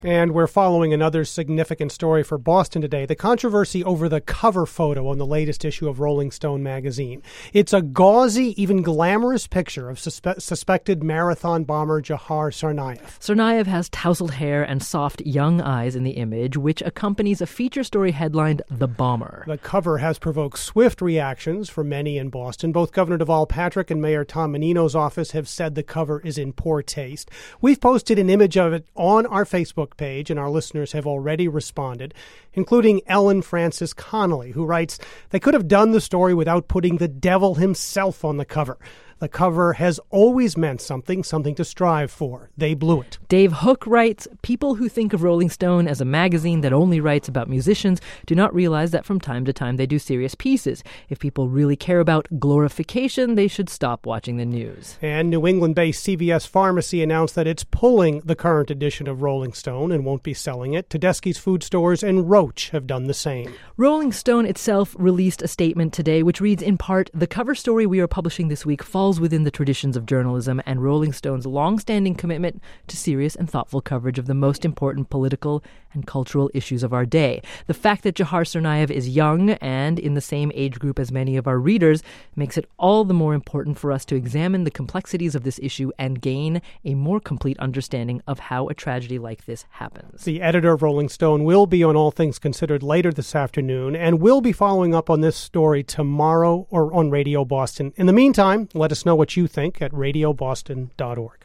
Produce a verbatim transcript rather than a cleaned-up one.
And we're following another significant story for Boston today, the controversy over the cover photo on the latest issue of Rolling Stone magazine. It's a gauzy, even glamorous picture of suspe- suspected marathon bomber Jahar Tsarnaev. Tsarnaev has tousled hair and soft young eyes in the image, which accompanies a feature story headlined The Bomber. The cover has provoked swift reactions from many in Boston. Both Governor Deval Patrick and Mayor Tom Menino's office have said the cover is in poor taste. We've posted an image of it on our Facebook page, and our listeners have already responded, including Ellen Francis Connolly, who writes, "They could have done the story without putting the devil himself on the cover. The cover has always meant something, something to strive for. They blew it." Dave Hook writes, "People who think of Rolling Stone as a magazine that only writes about musicians do not realize that from time to time they do serious pieces. If people really care about glorification, they should stop watching the news." And New England-based C V S Pharmacy announced that it's pulling the current edition of Rolling Stone and won't be selling it. Tedeschi's Food Stores and Roche have done the same. Rolling Stone itself released a statement today which reads in part, "The cover story we are publishing this week falls within the traditions of journalism and Rolling Stone's long-standing commitment to serious and thoughtful coverage of the most important political and cultural issues of our day. The fact that Jahar Tsarnaev is young and in the same age group as many of our readers makes it all the more important for us to examine the complexities of this issue and gain a more complete understanding of how a tragedy like this happens." The editor of Rolling Stone will be on All Things Considered later this afternoon, and we'll be following up on this story tomorrow or on Radio Boston. In the meantime, let us know what you think at radio boston dot org.